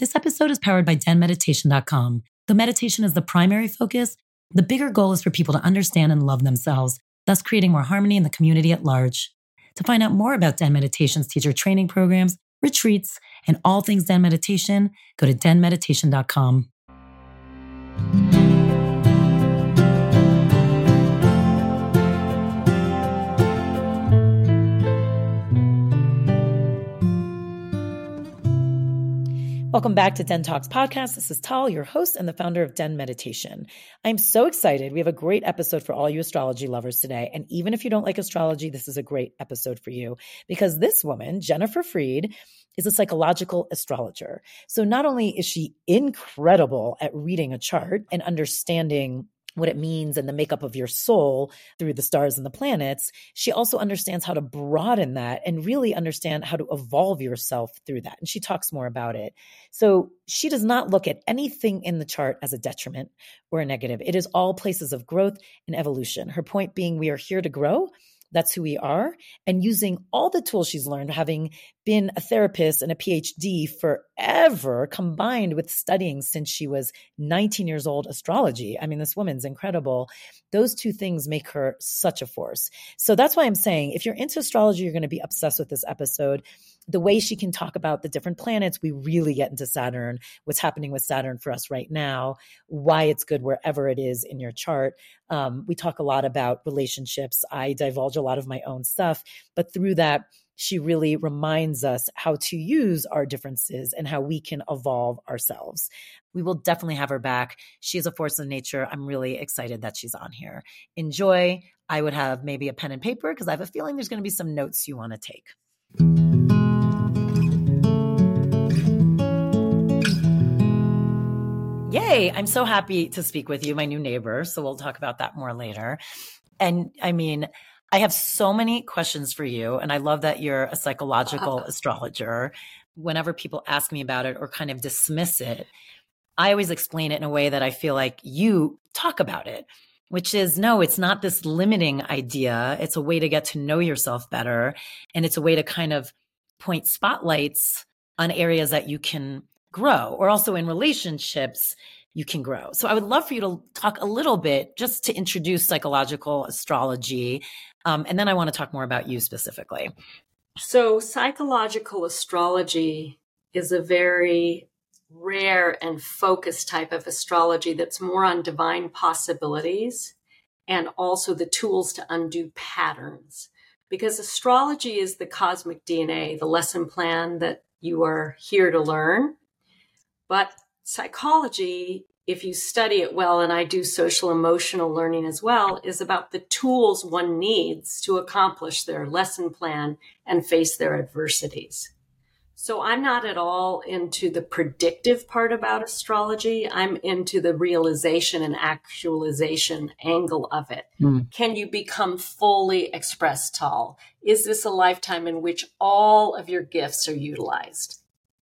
This episode is powered by denmeditation.com. Though meditation is the primary focus, the bigger goal is for people to understand and love themselves, thus creating more harmony in the community at large. To find out more about Den Meditation's teacher training programs, retreats, and all things Den Meditation, go to denmeditation.com. Welcome back to Den Talks Podcast. This is Tal, your host and the founder of Den Meditation. I'm so excited. We have a great episode for all you astrology lovers today. And even if you don't like astrology, this is a great episode for you because this woman, Jennifer Freed, is a psychological astrologer. So not only is she incredible at reading a chart and understanding what it means and the makeup of your soul through the stars and the planets, she also understands how to broaden that and really understand how to evolve yourself through that. And she talks more about it. So she does not look at anything in the chart as a detriment or a negative. It is all places of growth and evolution. Her point being, we are here to grow. That's who we are. And using all the tools she's learned, having been a therapist and a PhD forever, combined with studying since she was 19 years old astrology. I mean, this woman's incredible. Those two things make her such a force. So that's why I'm saying, if you're into astrology, you're going to be obsessed with this episode. The way she can talk about the different planets, we really get into Saturn, what's happening with Saturn for us right now, why it's good wherever it is in your chart. We talk a lot about relationships. I divulge a lot of my own stuff, but through that, she really reminds us how to use our differences and how we can evolve ourselves. We will definitely have her back. She is a force of nature. I'm really excited that she's on here. Enjoy. I would have maybe a pen and paper because I have a feeling there's going to be some notes you want to take. Yay, I'm so happy to speak with you, my new neighbor. So we'll talk about that more later. And I mean, I have so many questions for you. And I love that you're a psychological astrologer. Whenever people ask me about it or kind of dismiss it, I always explain it in a way that I feel like you talk about it, which is, no, it's not this limiting idea. It's a way to get to know yourself better. And it's a way to kind of point spotlights on areas that you can grow, or also in relationships, you can grow. So I would love for you to talk a little bit just to introduce psychological astrology. And then I want to talk more about you specifically. So psychological astrology is a very rare and focused type of astrology that's more on divine possibilities and also the tools to undo patterns. Because astrology is the cosmic DNA, the lesson plan that you are here to learn. But psychology, if you study it well, and I do social emotional learning as well, is about the tools one needs to accomplish their lesson plan and face their adversities. So I'm not at all into the predictive part about astrology. I'm into the realization and actualization angle of it. Can you become fully expressed, Tal? Is this a lifetime in which all of your gifts are utilized?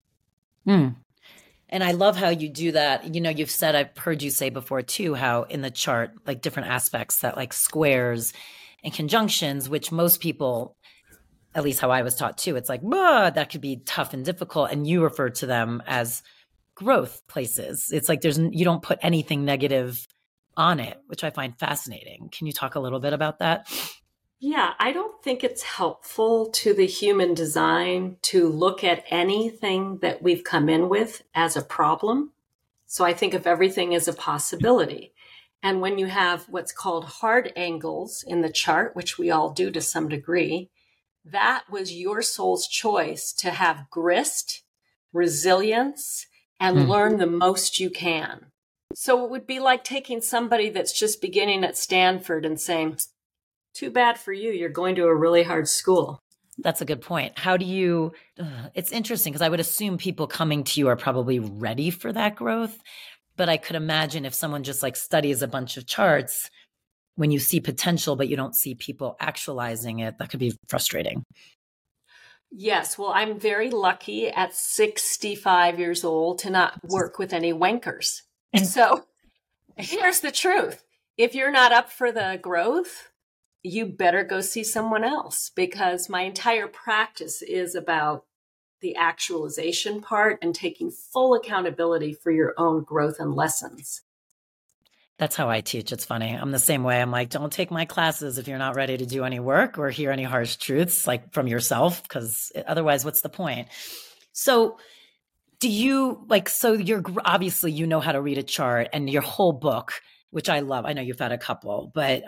And I love how you do that. You know, you've said, I've heard you say before too, how in the chart, like different aspects that like squares and conjunctions, which most people, at least how I was taught too, it's like, that could be tough and difficult. And you refer to them as growth places. It's like you don't put anything negative on it, which I find fascinating. Can you talk a little bit about that? Yeah, I don't think it's helpful to the human design to look at anything that we've come in with as a problem. So I think of everything as a possibility. And when you have what's called hard angles in the chart, which we all do to some degree, that was your soul's choice to have grist, resilience, and learn the most you can. So it would be like taking somebody that's just beginning at Stanford and saying, too bad for you, you're going to a really hard school. That's a good point. How do you, it's interesting because I would assume people coming to you are probably ready for that growth. But I could imagine if someone just like studies a bunch of charts, when you see potential, but you don't see people actualizing it, that could be frustrating. Yes. Well, I'm very lucky at 65 years old to not work with any wankers. And so here's the truth. If you're not up for the growth, you better go see someone else, because my entire practice is about the actualization part and taking full accountability for your own growth and lessons. That's how I teach. It's funny. I'm the same way. I'm like, don't take my classes if you're not ready to do any work or hear any harsh truths like from yourself, because otherwise, what's the point? So do you so you're obviously, you know how to read a chart, and your whole book, which I love. I know you've had a couple, but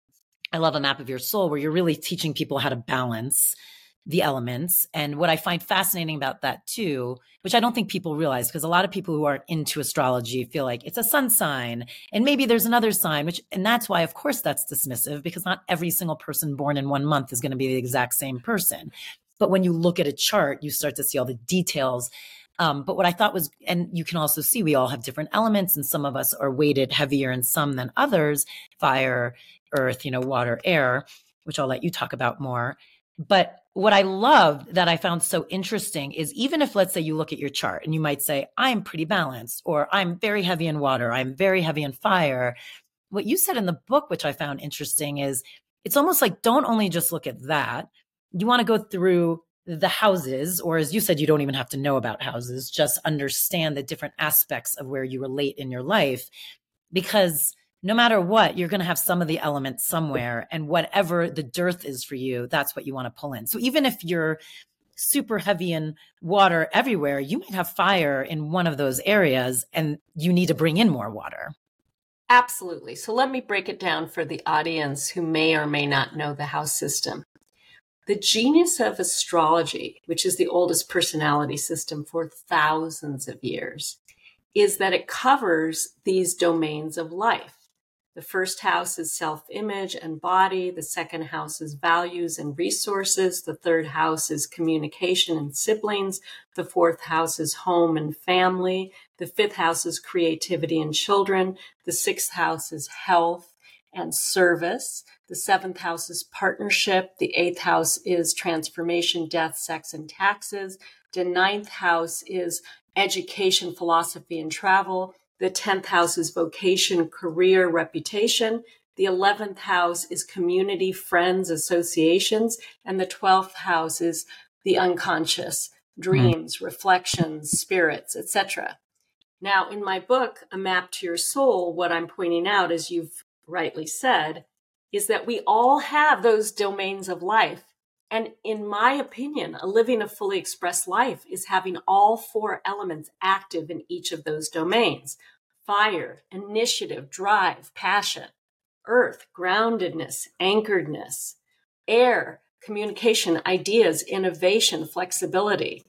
I love A Map of Your Soul, where you're really teaching people how to balance the elements. And what I find fascinating about that too, which I don't think people realize, because a lot of people who aren't into astrology feel like it's a sun sign and maybe there's another sign, and that's why, of course, that's dismissive, because not every single person born in one month is going to be the exact same person. But when you look at a chart, you start to see all the details. But what I thought was, and you can also see we all have different elements, and some of us are weighted heavier in some than others, fire, earth, water, air, which I'll let you talk about more. But what I loved that I found so interesting is, even if, let's say, you look at your chart and you might say, I'm pretty balanced, or I'm very heavy in water, I'm very heavy in fire. What you said in the book, which I found interesting, is it's almost like, don't only just look at that. You want to go through the houses, or as you said, you don't even have to know about houses, just understand the different aspects of where you relate in your life, because no matter what, you're going to have some of the elements somewhere, and whatever the dearth is for you, that's what you want to pull in. So even if you're super heavy in water everywhere, you might have fire in one of those areas and you need to bring in more water. Absolutely. So let me break it down for the audience who may or may not know the house system. The genius of astrology, which is the oldest personality system for thousands of years, is that it covers these domains of life. The first house is self-image and body. The second house is values and resources. The third house is communication and siblings. The fourth house is home and family. The fifth house is creativity and children. The sixth house is health and service. The seventh house is partnership. The eighth house is transformation, death, sex, and taxes. The ninth house is education, philosophy, and travel. The 10th house is vocation, career, reputation. The 11th house is community, friends, associations. And the 12th house is the unconscious, dreams, reflections, spirits, etc. Now, in my book, A Map to Your Soul, what I'm pointing out, as you've rightly said, is that we all have those domains of life. And in my opinion, living a fully expressed life is having all four elements active in each of those domains: fire, initiative, drive, passion; earth, groundedness, anchoredness; air, communication, ideas, innovation, flexibility;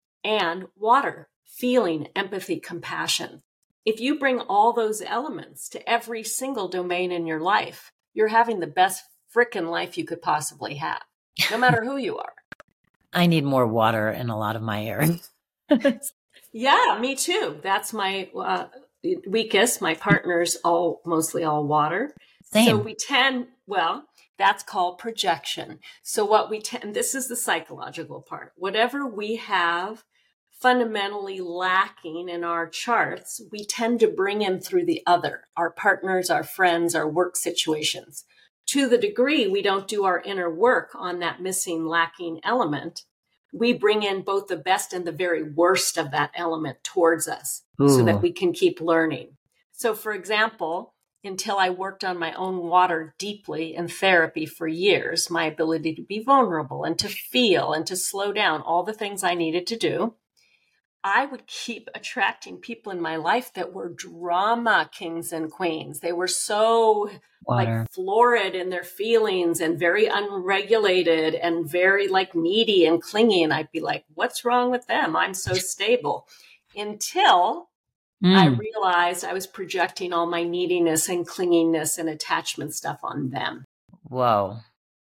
and water, feeling, empathy, compassion. If you bring all those elements to every single domain in your life, you're having the best frickin' life you could possibly have, no matter who you are. I need more water in a lot of my air. Yeah, me too. That's my weakest. My partner's mostly all water. Same. So that's called projection. So what this is the psychological part. Whatever we have fundamentally lacking in our charts, we tend to bring in through the other, our partners, our friends, our work situations. To the degree we don't do our inner work on that missing, lacking element, we bring in both the best and the very worst of that element towards us. Ooh. So that we can keep learning. So for example, until I worked on my own water deeply in therapy for years, my ability to be vulnerable and to feel and to slow down, all the things I needed to do, I would keep attracting people in my life that were drama kings and queens. They were so florid in their feelings and very unregulated and very needy and clingy. And I'd be like, what's wrong with them? I'm so stable. Until I realized I was projecting all my neediness and clinginess and attachment stuff on them. Whoa.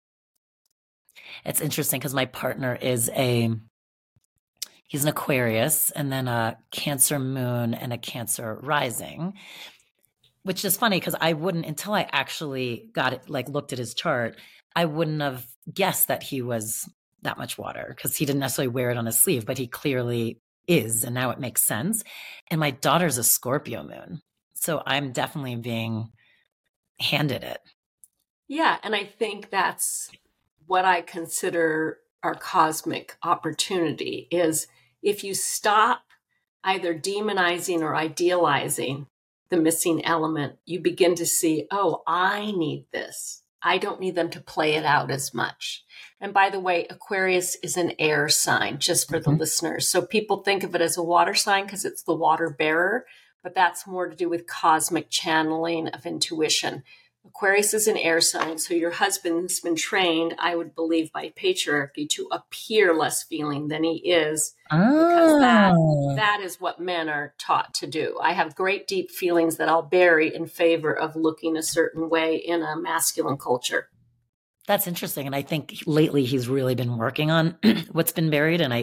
It's interesting because my partner is he's an Aquarius, and then a Cancer moon and a Cancer rising, which is funny because I wouldn't, until I actually got it, looked at his chart, I wouldn't have guessed that he was that much water, because he didn't necessarily wear it on his sleeve, but he clearly is. And now it makes sense. And my daughter's a Scorpio moon. So I'm definitely being handed it. Yeah. And I think that's what I consider our cosmic opportunity is if you stop either demonizing or idealizing the missing element, you begin to see, oh, I need this. I don't need them to play it out as much. And by the way, Aquarius is an air sign, just for the listeners. So people think of it as a water sign because it's the water bearer, but that's more to do with cosmic channeling of intuition. Aquarius is an air sign, so your husband's been trained, I would believe, by patriarchy to appear less feeling than he is, because that is what men are taught to do. I have great deep feelings that I'll bury in favor of looking a certain way in a masculine culture. That's interesting, and I think lately he's really been working on what's been buried, and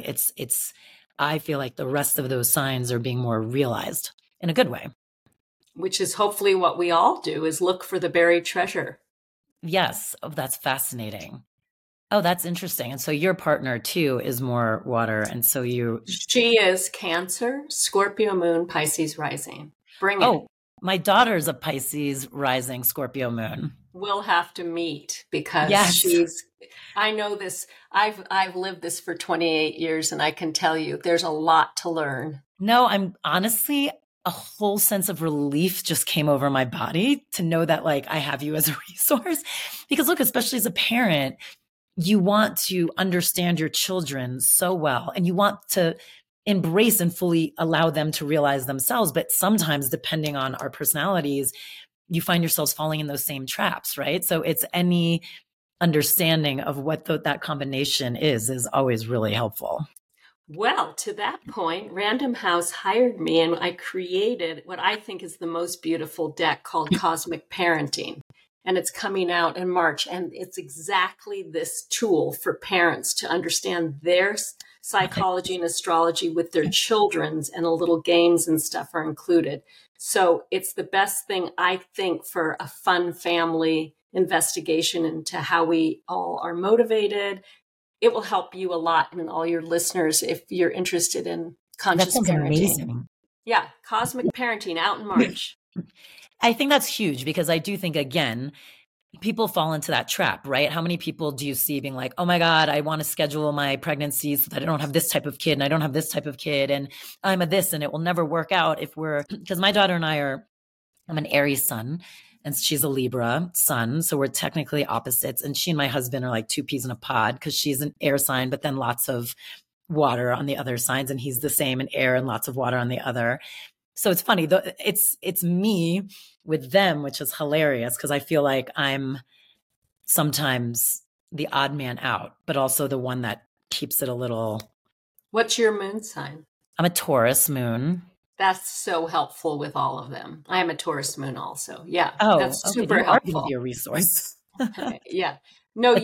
I feel like the rest of those signs are being more realized in a good way. Which is hopefully what we all do, is look for the buried treasure. Yes. Oh, that's fascinating. Oh, that's interesting. And so your partner too is more water. And so she is Cancer, Scorpio moon, Pisces rising. Bring it. Oh, my daughter's a Pisces rising, Scorpio moon. We'll have to meet because I know this. I've lived this for 28 years and I can tell you there's a lot to learn. No, I'm honestly, a whole sense of relief just came over my body to know that like I have you as a resource. Because look, especially as a parent, you want to understand your children so well and you want to embrace and fully allow them to realize themselves. But sometimes, depending on our personalities, you find yourselves falling in those same traps, right? So it's any understanding of what that combination is always really helpful. Well, to that point, Random House hired me and I created what I think is the most beautiful deck called Cosmic Parenting. And it's coming out in March. And it's exactly this tool for parents to understand their psychology and astrology with their children's, and a little games and stuff are included. So it's the best thing, I think, for a fun family investigation into how we all are motivated. It will help you a lot, and all your listeners, if you're interested in conscious parenting. Amazing. Yeah, Cosmic Parenting out in March. I think that's huge because I do think, again, people fall into that trap, right? How many people do you see being like, oh my God, I want to schedule my pregnancy so that I don't have this type of kid and I don't have this type of kid and I'm a this and it will never work out because my daughter and I'm an Aries sun. And she's a Libra sun. So we're technically opposites. And she and my husband are like two peas in a pod because she's an air sign, but then lots of water on the other signs. And he's the same in air and lots of water on the other. So it's funny. It's me with them, which is hilarious because I feel like I'm sometimes the odd man out, but also the one that keeps it a little. What's your moon sign? I'm a Taurus moon. That's so helpful with all of them. I am a Taurus moon also. Yeah. Oh, that's super helpful. Be a resource. Yeah. No,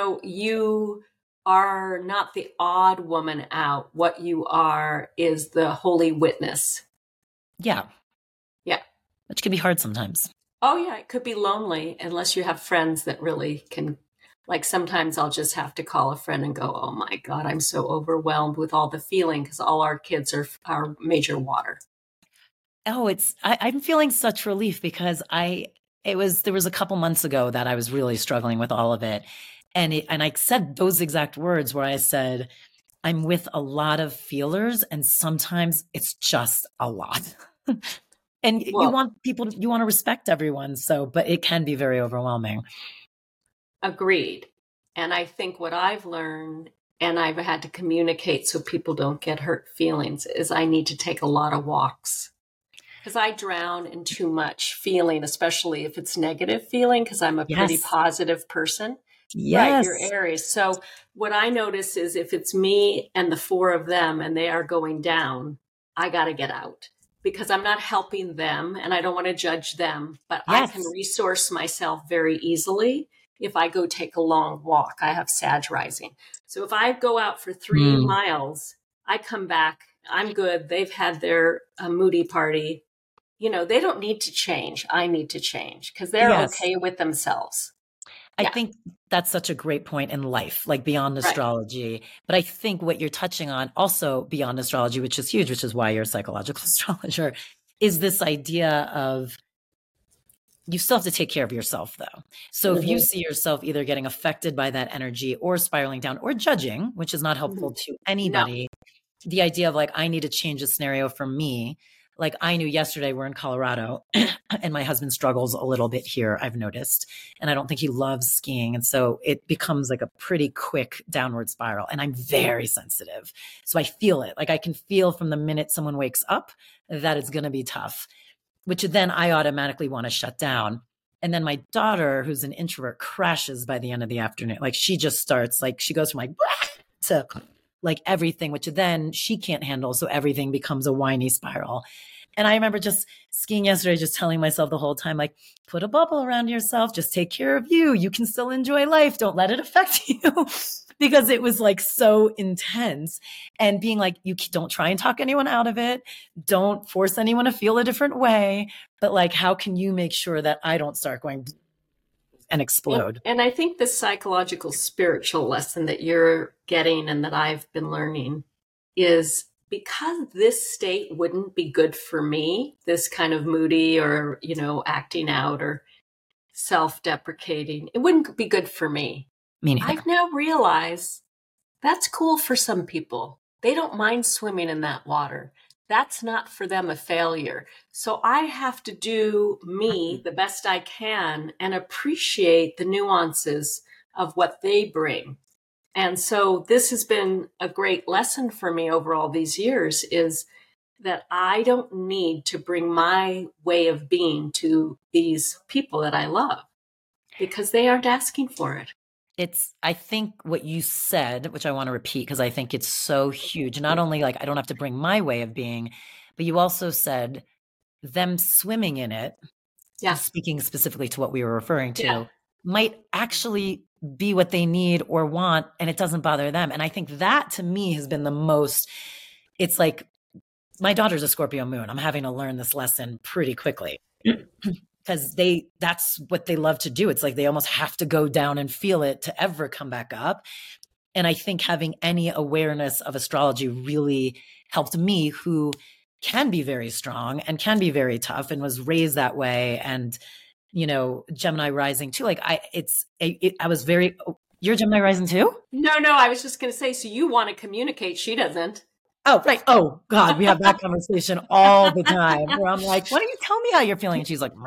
you are not the odd woman out. What you are is the holy witness. Yeah. Yeah. Which can be hard sometimes. Oh yeah. It could be lonely unless you have friends that really can. Like sometimes I'll just have to call a friend and go, oh my God, I'm so overwhelmed with all the feeling because all our kids are major water. Oh, I'm feeling such relief because there was a couple months ago that I was really struggling with all of it. And I said those exact words where I said, I'm with a lot of feelers and sometimes it's just a lot. And you want to respect everyone. But it can be very overwhelming. Agreed. And I think what I've learned, and I've had to communicate so people don't get hurt feelings, is I need to take a lot of walks. Because I drown in too much feeling, especially if it's negative feeling, because I'm a pretty positive person. Yes. Right, you're Aries. So what I notice is if it's me and the four of them and they are going down, I got to get out. Because I'm not helping them and I don't want to judge them, but I can resource myself very easily. If I go take a long walk, I have Sag rising. So if I go out for 3 miles, I come back, I'm good. They've had their moody party. They don't need to change. I need to change because they're okay with themselves. I think that's such a great point in life, like beyond astrology. Right. But I think what you're touching on also beyond astrology, which is huge, which is why you're a psychological astrologer, is this idea of you still have to take care of yourself, though. So if you see yourself either getting affected by that energy or spiraling down or judging, which is not helpful to anybody, the idea of like, I need to change the scenario for me. Like I knew yesterday we're in Colorado and my husband struggles a little bit here, I've noticed. And I don't think he loves skiing. And so it becomes like a pretty quick downward spiral. And I'm very sensitive. So I feel it. Like I can feel from the minute someone wakes up that it's going to be tough, which then I automatically want to shut down. And then my daughter, who's an introvert, crashes by the end of the afternoon. Like she just starts, like she goes from like to like everything, which then she can't handle. So everything becomes a whiny spiral. And I remember just skiing yesterday, just telling myself the whole time, like, put a bubble around yourself, just take care of you. You can still enjoy life. Don't let it affect you. Because it was like so intense. And being like, you don't try and talk anyone out of it. Don't force anyone to feel a different way. But like, how can you make sure that I don't start going and explode? And I think the psychological spiritual lesson that you're getting and that I've been learning is, because this state wouldn't be good for me, this kind of moody or, acting out or self-deprecating, it wouldn't be good for me. I've now realized that's cool for some people. They don't mind swimming in that water. That's not for them a failure. So I have to do me the best I can and appreciate the nuances of what they bring. And so this has been a great lesson for me over all these years, is that I don't need to bring my way of being to these people that I love because they aren't asking for it. I think what you said, which I want to repeat because I think it's so huge. Not only like I don't have to bring my way of being, but you also said them swimming in it, speaking specifically to what we were referring to, might actually be what they need or want, and it doesn't bother them. And I think that to me has been the most, it's like, my daughter's a Scorpio moon. I'm having to learn this lesson pretty quickly because that's what they love to do. It's like they almost have to go down and feel it to ever come back up. And I think having any awareness of astrology really helped me, who can be very strong and can be very tough and was raised that way. And Gemini rising too. Like I was very, you're Gemini rising too? No, I was just going to say, so you want to communicate. She doesn't. Oh, right. Oh God. We have that conversation all the time where I'm like, why don't you tell me how you're feeling? And she's like,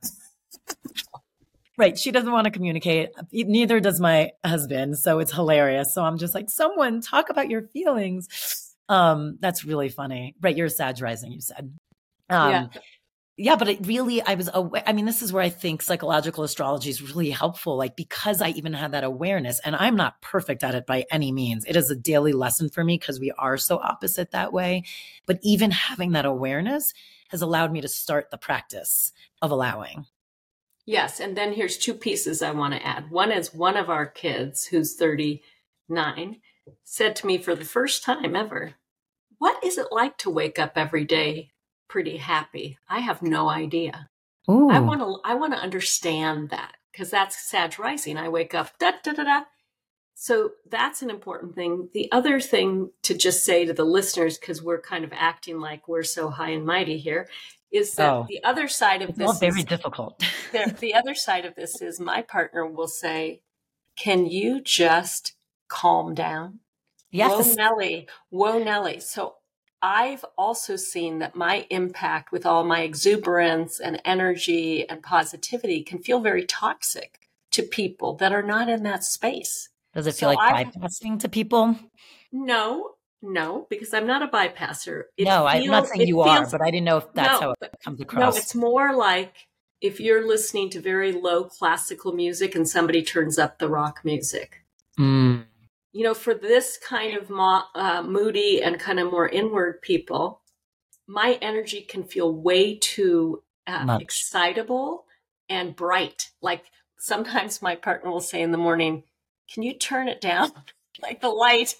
right. She doesn't want to communicate. Neither does my husband. So it's hilarious. So I'm just like, someone talk about your feelings. That's really funny. Right. You're a Sag rising, you said. Yeah, but it really, this is where I think psychological astrology is really helpful, like because I even had that awareness, and I'm not perfect at it by any means. It is a daily lesson for me because we are so opposite that way. But even having that awareness has allowed me to start the practice of allowing. Yes. And then here's two pieces I want to add. One is, one of our kids, who's 39, said to me for the first time ever, "What is it like to wake up every day pretty happy?" I have no idea. Ooh. I want to understand that, because that's Sag rising. I wake up da da da da. So that's an important thing. The other thing to just say to the listeners, because we're kind of acting like we're so high and mighty here, is that the other side of this is very difficult. The other side of this is, my partner will say, "Can you just calm down?" Yes. Whoa, Nelly. So I've also seen that my impact with all my exuberance and energy and positivity can feel very toxic to people that are not in that space. Does it feel like bypassing to people? No, because I'm not a bypasser. I'm not saying you are, but I didn't know if that's how it comes across. No, it's more like if you're listening to very low classical music and somebody turns up the rock music. Mm. For this kind of moody and kind of more inward people, my energy can feel way too excitable and bright. Like sometimes my partner will say in the morning, "Can you turn it down?" Like the light,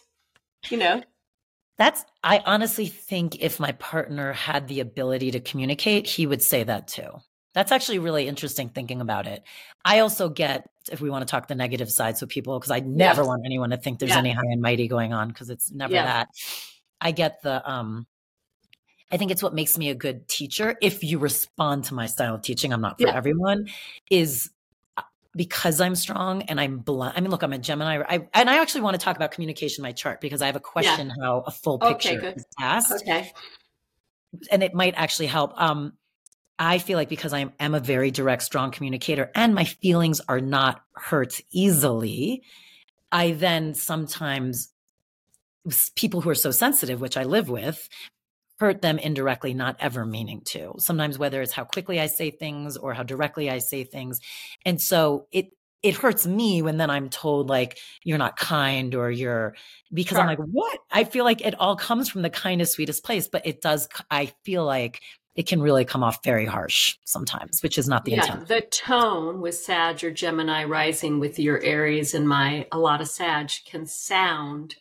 I honestly think if my partner had the ability to communicate, he would say that too. That's actually really interesting thinking about it. I also get, if we want to talk the negative side, so people, because I never want anyone to think there's any high and mighty going on, because it's never that. I get I think it's what makes me a good teacher. If you respond to my style of teaching, I'm not for everyone, is because I'm strong and I'm blunt. I mean, look, I'm a Gemini. And I actually want to talk about communication in my chart because I have a question how a full Okay, picture good. is asked. Okay. And it might actually help. I feel like because I am a very direct, strong communicator and my feelings are not hurt easily, I then sometimes, people who are so sensitive, which I live with, hurt them indirectly, not ever meaning to. Sometimes whether it's how quickly I say things or how directly I say things. And so it hurts me when then I'm told like, you're not kind or because I'm like, what? I feel like it all comes from the kindest, sweetest place, but I feel like it can really come off very harsh sometimes, which is not the intent. The tone with Sag or Gemini rising with your Aries and a lot of Sag can sound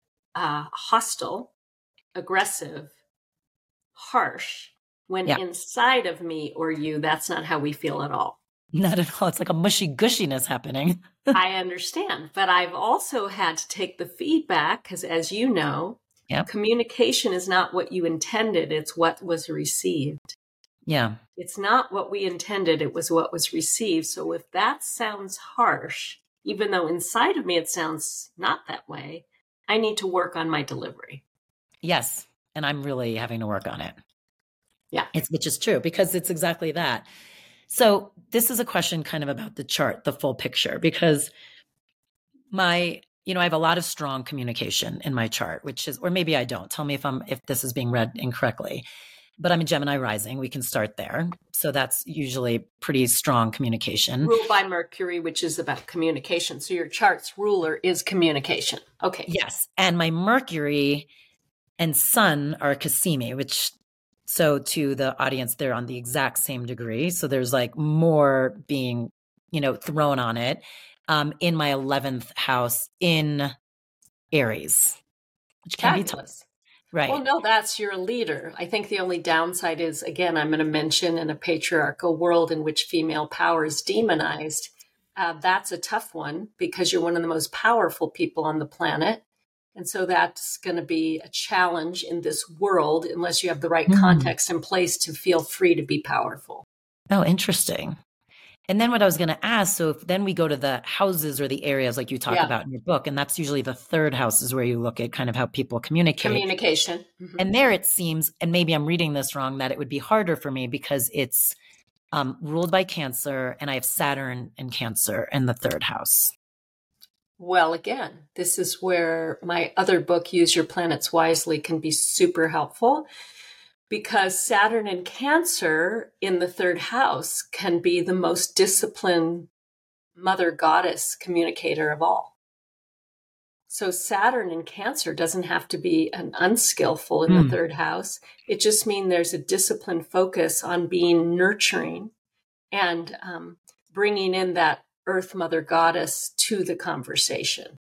hostile, aggressive, harsh, when inside of me or you, that's not how we feel at all. Not at all. It's like a mushy gushiness happening. I understand, but I've also had to take the feedback because, as you know, communication is not what you intended. It's what was received. Yeah. It's not what we intended. It was what was received. So if that sounds harsh, even though inside of me it sounds not that way, I need to work on my delivery. Yes. And I'm really having to work on it. Yeah. Which is true because it's exactly that. So this is a question kind of about the chart, the full picture, because I have a lot of strong communication in my chart, or maybe I don't. Tell me if this is being read incorrectly, but I'm a Gemini rising. We can start there. So that's usually pretty strong communication. Ruled by Mercury, which is about communication. So your chart's ruler is communication. Okay. Yes. And my Mercury and Sun are Cassimi, so to the audience, they're on the exact same degree. So there's like more being, thrown on it. In my 11th house in Aries, which can be tough. Right. Well, no, that's you're a leader. I think the only downside is, again, I'm going to mention in a patriarchal world in which female power is demonized. That's a tough one because you're one of the most powerful people on the planet. And so that's going to be a challenge in this world unless you have the right context in place to feel free to be powerful. Oh, interesting. And then what I was going to ask, so if then we go to the houses or the areas like you talk about in your book, and that's usually the third house is where you look at kind of how people communicate. Communication. Mm-hmm. And there it seems, and maybe I'm reading this wrong, that it would be harder for me because it's ruled by Cancer and I have Saturn and Cancer in the third house. Well, again, this is where my other book, Use Your Planets Wisely, can be super helpful because Saturn and Cancer in the third house can be the most disciplined mother goddess communicator of all. So Saturn in Cancer doesn't have to be an unskillful in the third house. It just means there's a disciplined focus on being nurturing and bringing in that Earth Mother Goddess to the conversation.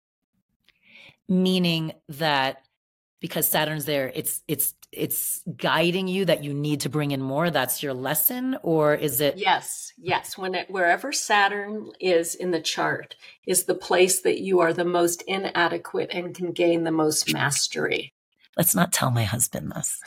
Meaning that because Saturn's there, it's guiding you that you need to bring in more. That's your lesson, or is it? Yes. Wherever Saturn is in the chart is the place that you are the most inadequate and can gain the most mastery. Let's not tell my husband this.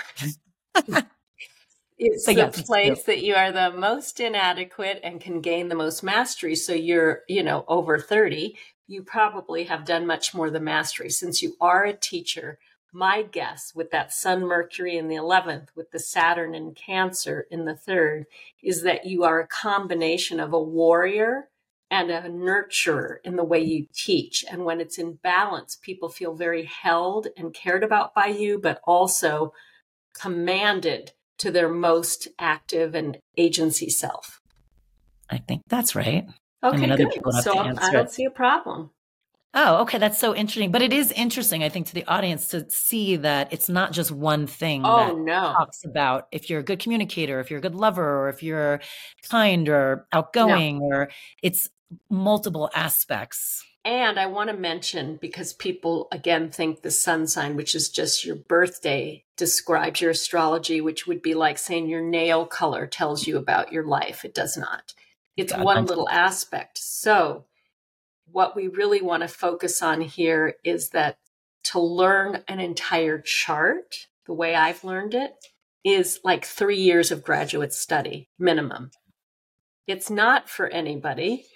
It's the place that you are the most inadequate and can gain the most mastery. So you're, over 30, you probably have done much more than mastery. Since you are a teacher, my guess with that Sun, Mercury in the 11th, with the Saturn and Cancer in the third, is that you are a combination of a warrior and a nurturer in the way you teach. And when it's in balance, people feel very held and cared about by you, but also commanded to their most active and agency self. I think that's right. Okay, good. So I don't see a problem. Oh, okay. That's so interesting. But it is interesting, I think, to the audience to see that it's not just one thing talks about if you're a good communicator, if you're a good lover, or if you're kind or outgoing, or it's multiple aspects. And I want to mention, because people, again, think the sun sign, which is just your birthday, describes your astrology, which would be like saying your nail color tells you about your life. It does not. It's one little aspect. So what we really want to focus on here is that to learn an entire chart, the way I've learned it, is like 3 years of graduate study minimum. It's not for anybody.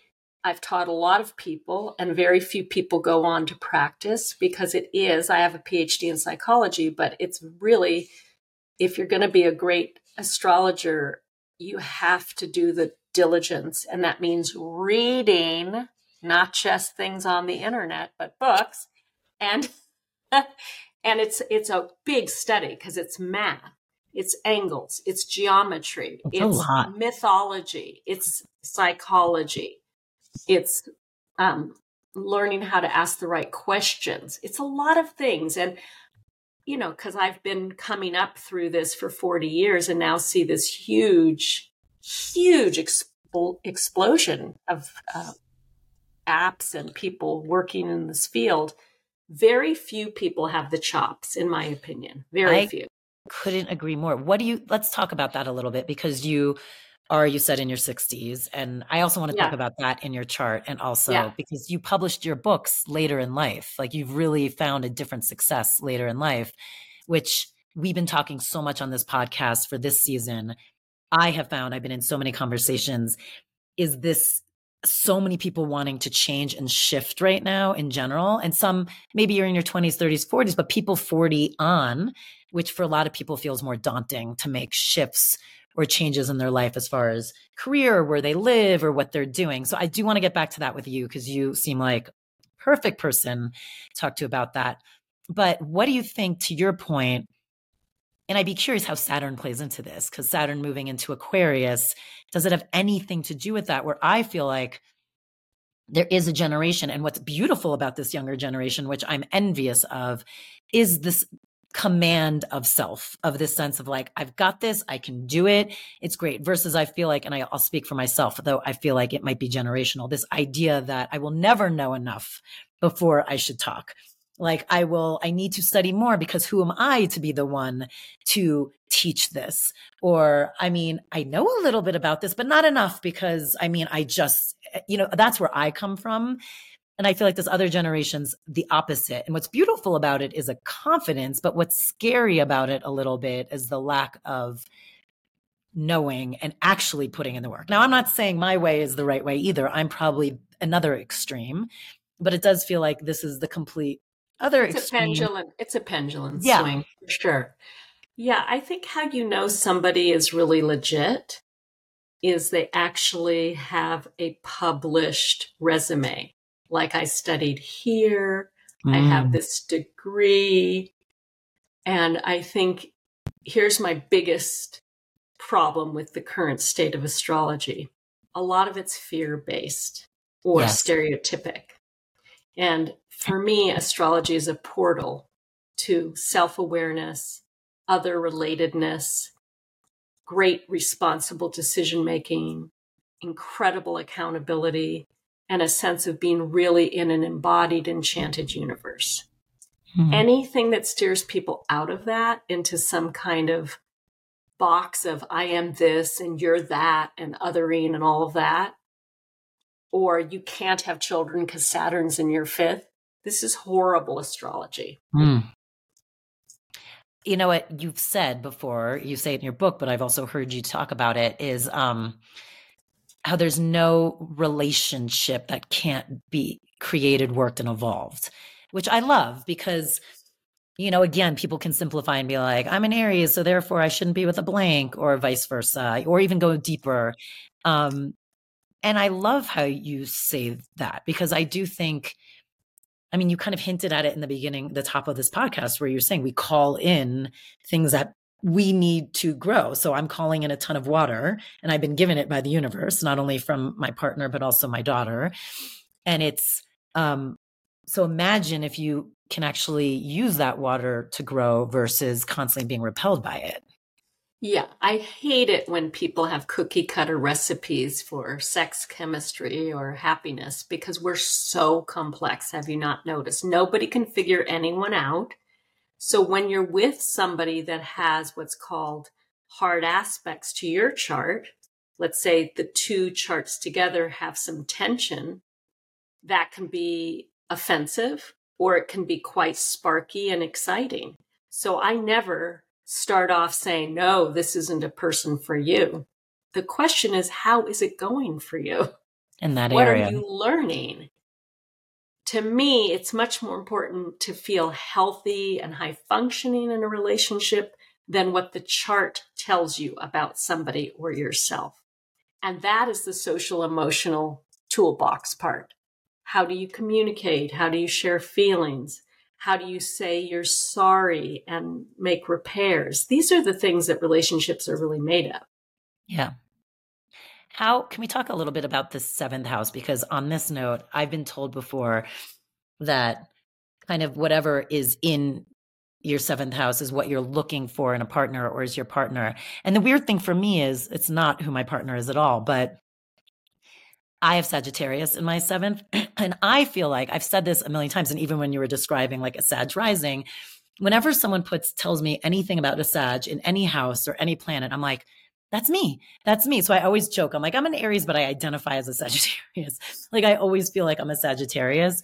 I've taught a lot of people, and very few people go on to practice because I have a PhD in psychology, but it's really, if you're going to be a great astrologer, you have to do the diligence. And that means reading, not just things on the internet, but books. And, and it's a big study because it's math, it's angles, it's geometry, It's a lot. mythology, it's psychology, it's learning how to ask the right questions. It's a lot of things. And, because I've been coming up through this for 40 years and now see this huge, huge explosion of apps and people working in this field. Very few people have the chops, in my opinion. Very few. Couldn't agree more. Let's talk about that a little bit, because you said in your 60s. And I also want to talk about that in your chart. And also because you published your books later in life, like you've really found a different success later in life, which we've been talking so much on this podcast for this season. I have found, I've been in so many conversations, is this so many people wanting to change and shift right now in general. And some, maybe you're in your 20s, 30s, 40s, but people 40 on, which for a lot of people feels more daunting to make shifts or changes in their life as far as career, or where they live, or what they're doing. So I do want to get back to that with you, because you seem like a perfect person to talk to about that. But what do you think, to your point, and I'd be curious how Saturn plays into this, because Saturn moving into Aquarius, does it have anything to do with that? Where I feel like there is a generation, and what's beautiful about this younger generation, which I'm envious of, is this command of self, of this sense of like, I've got this, I can do it. It's great. Versus I feel like, and I'll speak for myself, though I feel like it might be generational, this idea that I will never know enough before I should talk. Like I need to study more, because who am I to be the one to teach this? Or, I know a little bit about this, but not enough, because I just, that's where I come from. And I feel like there's other generations, the opposite. And what's beautiful about it is a confidence, but what's scary about it a little bit is the lack of knowing and actually putting in the work. Now, I'm not saying my way is the right way either. I'm probably another extreme, but it does feel like this is the complete other extreme. It's a pendulum swing, for sure. Yeah, I think how you know somebody is really legit is they actually have a published resume. Like, I studied here, I have this degree. And I think here's my biggest problem with the current state of astrology. A lot of it's fear-based or stereotypic. And for me, astrology is a portal to self-awareness, other relatedness, great responsible decision-making, incredible accountability, and a sense of being really in an embodied, enchanted universe. Anything that steers people out of that into some kind of box of I am this and you're that and othering and all of that, or you can't have children because Saturn's in your fifth. This is horrible astrology. You know what you've said before, you say it in your book, but I've also heard you talk about it, is how there's no relationship that can't be created, worked, and evolved, which I love, because, again, people can simplify and be like, I'm an Aries, so therefore I shouldn't be with a blank, or vice versa, or even go deeper. And I love how you say that, because I do think, you kind of hinted at it in the beginning, the top of this podcast, where you're saying we call in things that we need to grow. So I'm calling in a ton of water, and I've been given it by the universe, not only from my partner, but also my daughter. And it's, so imagine if you can actually use that water to grow versus constantly being repelled by it. Yeah, I hate it when people have cookie cutter recipes for sex chemistry or happiness, because we're so complex. Have you not noticed? Nobody can figure anyone out. So when you're with somebody that has what's called hard aspects to your chart, let's say the two charts together have some tension, that can be offensive, or it can be quite sparky and exciting. So I never start off saying, no, this isn't a person for you. The question is, how is it going for you? in that What are area. you learning? To me, it's much more important to feel healthy and high functioning in a relationship than what the chart tells you about somebody or yourself. And that is the social emotional toolbox part. How do you communicate? How do you share feelings? How do you say you're sorry and make repairs? These are the things that relationships are really made of. Yeah. How can we talk a little bit about the seventh house? Because on this note, I've been told before that kind of whatever is in your seventh house is what you're looking for in a partner or is your partner. And the weird thing for me is it's not who my partner is at all, but I have Sagittarius in my seventh. And I feel like I've said this a million times. And even when you were describing like a Sag rising, whenever someone tells me anything about a Sag in any house or any planet, I'm like, that's me. That's me. So I always joke. I'm like, I'm an Aries, but I identify as a Sagittarius. Like I always feel like I'm a Sagittarius.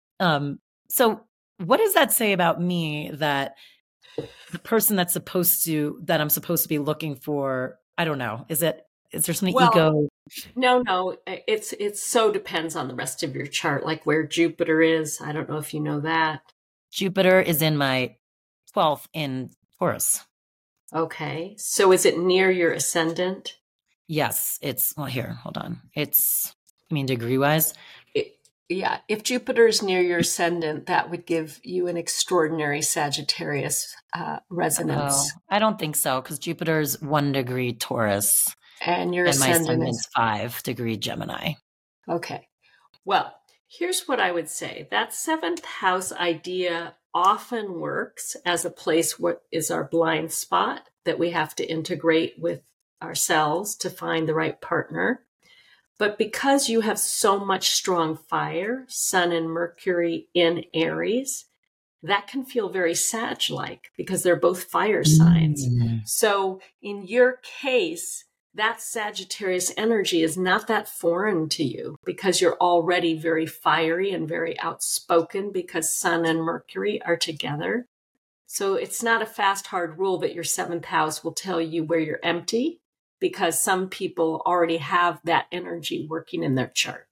So what does that say about me that the person that I'm supposed to be looking for, I don't know. Is there some ego? No, it so depends on the rest of your chart, like where Jupiter is. I don't know if you know that. Jupiter is in my 12th in Taurus. Okay. So is it near your ascendant? Yes, here, hold on. You mean degree wise? Yeah. If Jupiter is near your ascendant, that would give you an extraordinary Sagittarius resonance. Oh, I don't think so, because Jupiter's 1 degree Taurus. And your and my ascendant ascendant's 5 degree Gemini. Okay. Well, here's what I would say. That seventh house idea often works as a place what is our blind spot that we have to integrate with ourselves to find the right partner. But because you have so much strong fire, Sun and Mercury in Aries, that can feel very Sag-like because they're both fire signs. So in your case, that Sagittarius energy is not that foreign to you because you're already very fiery and very outspoken because Sun and Mercury are together. So it's not a fast, hard rule that your seventh house will tell you where you're empty because some people already have that energy working in their chart.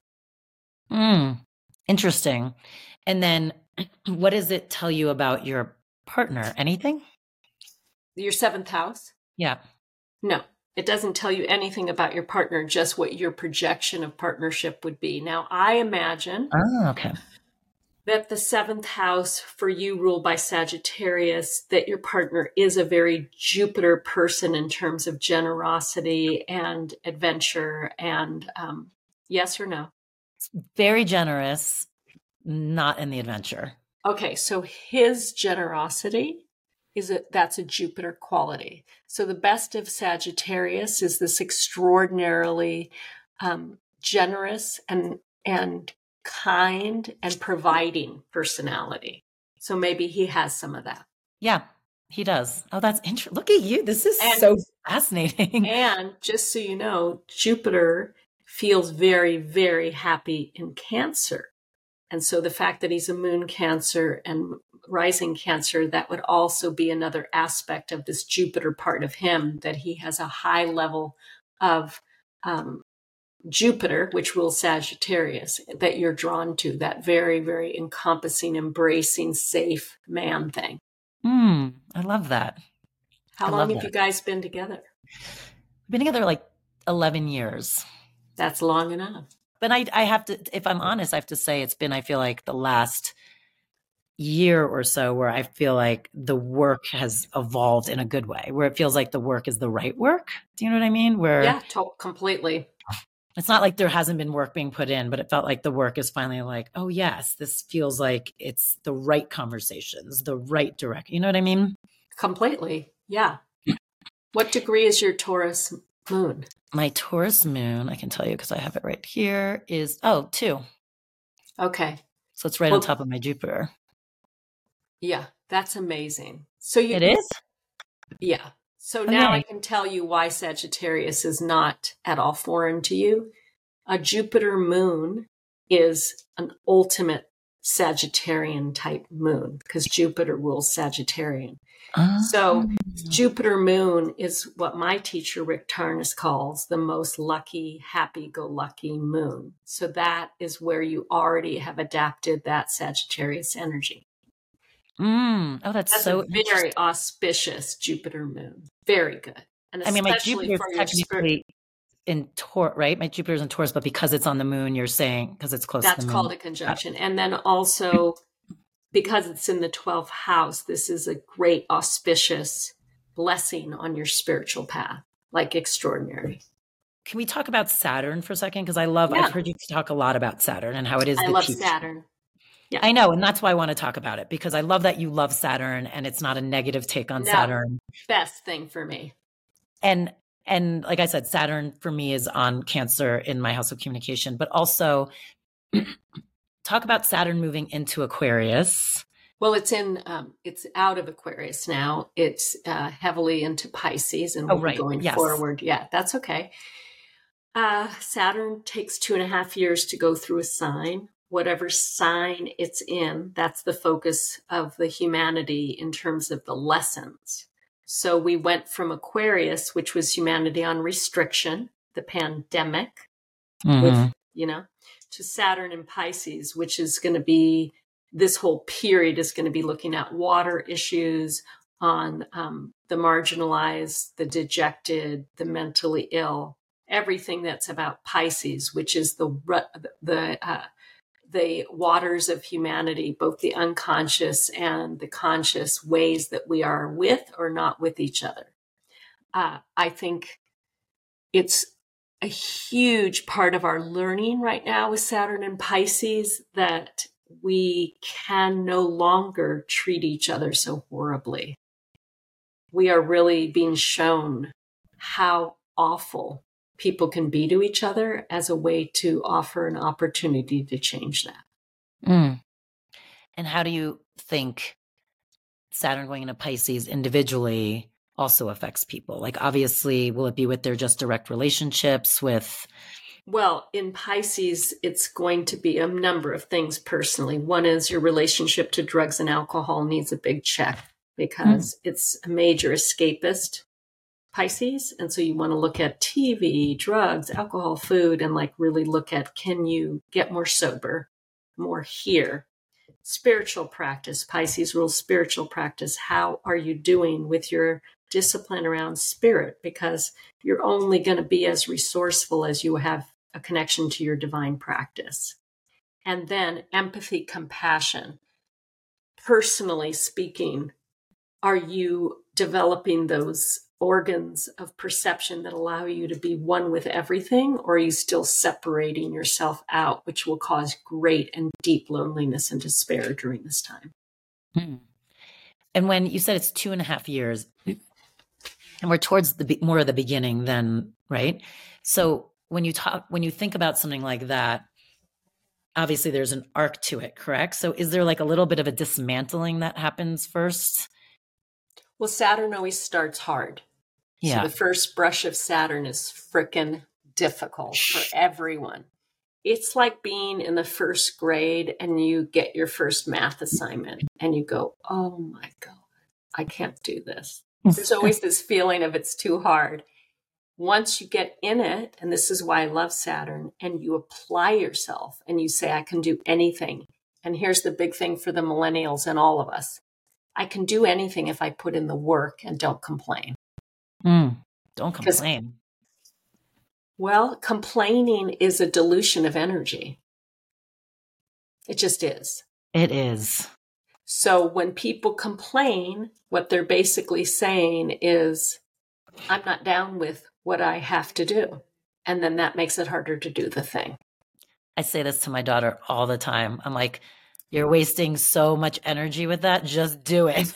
Interesting. And then what does it tell you about your partner? Anything? Your seventh house? Yeah. No. It doesn't tell you anything about your partner, just what your projection of partnership would be. Now, I imagine that the seventh house for you ruled by Sagittarius, that your partner is a very Jupiter person in terms of generosity and adventure and yes or no? Very generous, not in the adventure. Okay, so his generosity that's a Jupiter quality. So the best of Sagittarius is this extraordinarily generous and kind and providing personality. So maybe he has some of that. Yeah, he does. Oh, that's interesting. Look at you. This is so fascinating. And just so you know, Jupiter feels very, very happy in Cancer. And so the fact that he's a moon Cancer and rising Cancer, that would also be another aspect of this Jupiter part of him, that he has a high level of Jupiter, which rules Sagittarius, that you're drawn to, that very, very encompassing, embracing, safe man thing. I love that. How long have you guys been together? We've been together like 11 years. That's long enough. But I have to, if I'm honest, I have to say it's been, I feel like the last year or so where I feel like the work has evolved in a good way, where it feels like the work is the right work. Do you know what I mean? Yeah, completely. It's not like there hasn't been work being put in, but it felt like the work is finally like, oh yes, this feels like it's the right conversations, the right direct. You know what I mean? Completely. Yeah. What degree is your Taurus moon? My Taurus moon, I can tell you because I have it right here, is 2. Okay. So it's right on top of my Jupiter. Yeah, that's amazing. So it is? Yeah. So now I can tell you why Sagittarius is not at all foreign to you. A Jupiter moon is an ultimate Sagittarian type moon because Jupiter rules Sagittarian. Ah. So Jupiter moon is what my teacher, Rick Tarnas, calls the most lucky, happy-go-lucky moon. So that is where you already have adapted that Sagittarius energy. Oh, that's That's so a very interesting. auspicious Jupiter moon. Very good. And I mean, my especially Jupiter's for your spirit. technically in Taurus, right? My Jupiter's in Taurus, but because it's on the moon, you're saying because it's close to That's the called moon. a conjunction. And then also, because it's in the 12th house, this is a great auspicious blessing on your spiritual path, like extraordinary. Can we talk about Saturn for a second? Because Yeah, I've heard you talk a lot about Saturn and how it is I the love teacher. Saturn. Yeah. I know, and that's why I want to talk about it because I love that you love Saturn and it's not a negative take on No, Saturn. best thing for me. And and like I said, Saturn for me is on Cancer in my house of communication, but also talk about Saturn moving into Aquarius. Well, it's out of Aquarius now. It's heavily into Pisces and Oh, will be right. going Yes. forward. Yeah, that's okay. Saturn takes 2.5 years to go through a sign. Whatever sign it's in, that's the focus of the humanity in terms of the lessons. So we went from Aquarius, which was humanity on restriction, the pandemic, with, Mm-hmm. to Saturn and Pisces, which is going to be, this whole period is going to be looking at water issues on the marginalized, the dejected, the mentally ill, everything that's about Pisces, which is the waters of humanity, both the unconscious and the conscious ways that we are with or not with each other. I think it's a huge part of our learning right now with Saturn and Pisces that we can no longer treat each other so horribly. We are really being shown how awful people can be to each other as a way to offer an opportunity to change that. Mm. And how do you think Saturn going into Pisces individually also affects people? Like, obviously, will it be with their just direct relationships with? Well, in Pisces, it's going to be a number of things personally. One is your relationship to drugs and alcohol needs a big check because it's a major escapist Pisces. And so you want to look at TV, drugs, alcohol, food, and like really look at, can you get more sober, more here? Spiritual practice, Pisces rules spiritual practice. How are you doing with your discipline around spirit? Because you're only going to be as resourceful as you have a connection to your divine practice. And then empathy, compassion. Personally speaking, are you developing those organs of perception that allow you to be one with everything, or are you still separating yourself out, which will cause great and deep loneliness and despair during this time? And when you said it's 2.5 years, and we're towards the more of the beginning, then right. So when you think about something like that, obviously there's an arc to it, correct? So is there like a little bit of a dismantling that happens first? Well, Saturn always starts hard. So Yeah. the first brush of Saturn is frickin' difficult for everyone. It's like being in the first grade and you get your first math assignment and you go, oh my God, I can't do this. There's always this feeling of it's too hard. Once you get in it, and this is why I love Saturn, and you apply yourself and you say, I can do anything. And here's the big thing for the millennials and all of us. I can do anything if I put in the work and don't complain. Don't Because, complain. well, complaining is a dilution of energy. It just is. It is. So when people complain, what they're basically saying is, I'm not down with what I have to do. And then that makes it harder to do the thing. I say this to my daughter all the time. I'm like, you're wasting so much energy with that. Just do it.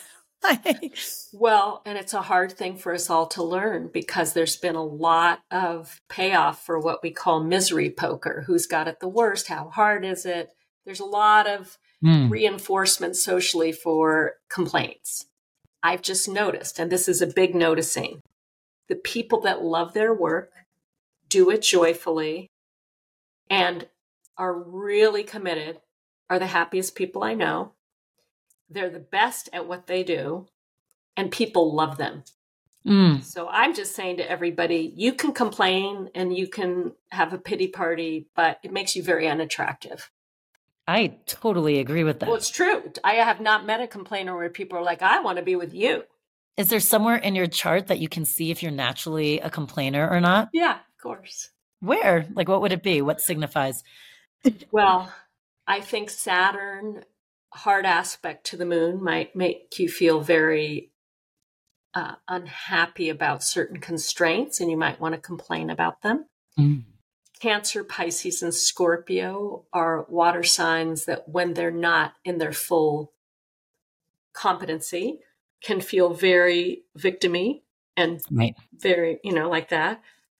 Well, and it's a hard thing for us all to learn because there's been a lot of payoff for what we call misery poker. Who's got it the worst? How hard is it? There's a lot of reinforcement socially for complaints. I've just noticed, and this is a big noticing, the people that love their work, do it joyfully, and are really committed are the happiest people I know. They're the best at what they do. and people love them. Mm. So I'm just saying to everybody, you can complain and you can have a pity party, but it makes you very unattractive. I totally agree with that. Well, it's true. I have not met a complainer where people are like, I want to be with you. Is there somewhere in your chart that you can see if you're naturally a complainer or not? Yeah, of course. Where? Like, what would it be? What signifies? Well, I think Saturn, hard aspect to the moon, might make you feel very unhappy about certain constraints, and you might want to complain about them. Mm. Cancer, Pisces, and Scorpio are water signs that when they're not in their full competency can feel very victimy and Right. very, like that.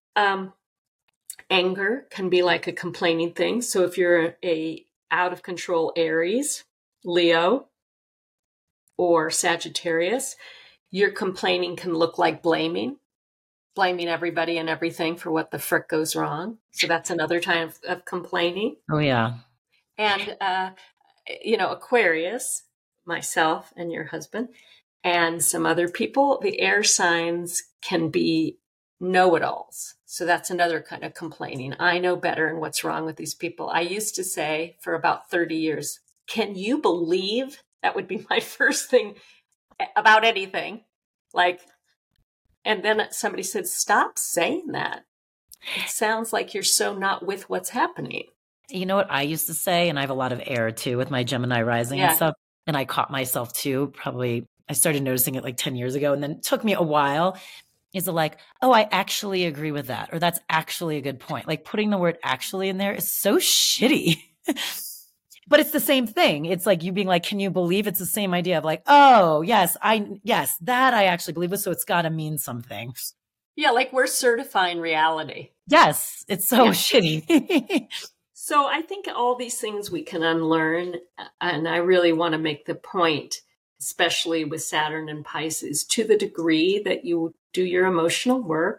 Anger can be like a complaining thing. So if you're a out of control Aries, Leo, or Sagittarius, your complaining can look like blaming everybody and everything for what the frick goes wrong. So that's another type of complaining. Oh, yeah. And, Aquarius, myself and your husband, and some other people, the air signs can be know-it-alls. So that's another kind of complaining. I know better and what's wrong with these people. I used to say for about 30 years, can you believe? That would be my first thing about anything. And then somebody said, stop saying that. It sounds like you're so not with what's happening. You know what I used to say, and I have a lot of air too with my Gemini rising and stuff. And I caught myself too, I started noticing it like 10 years ago, and then it took me a while. Is it like, oh, I actually agree with that, or that's actually a good point. Like putting the word actually in there is so shitty. But it's the same thing. It's like you being like, can you believe? It's the same idea of like, oh, yes, that I actually believe it. So it's got to mean something. Yeah, like we're certifying reality. Yes, it's so shitty. So I think all these things we can unlearn. And I really want to make the point, especially with Saturn and Pisces, to the degree that you do your emotional work,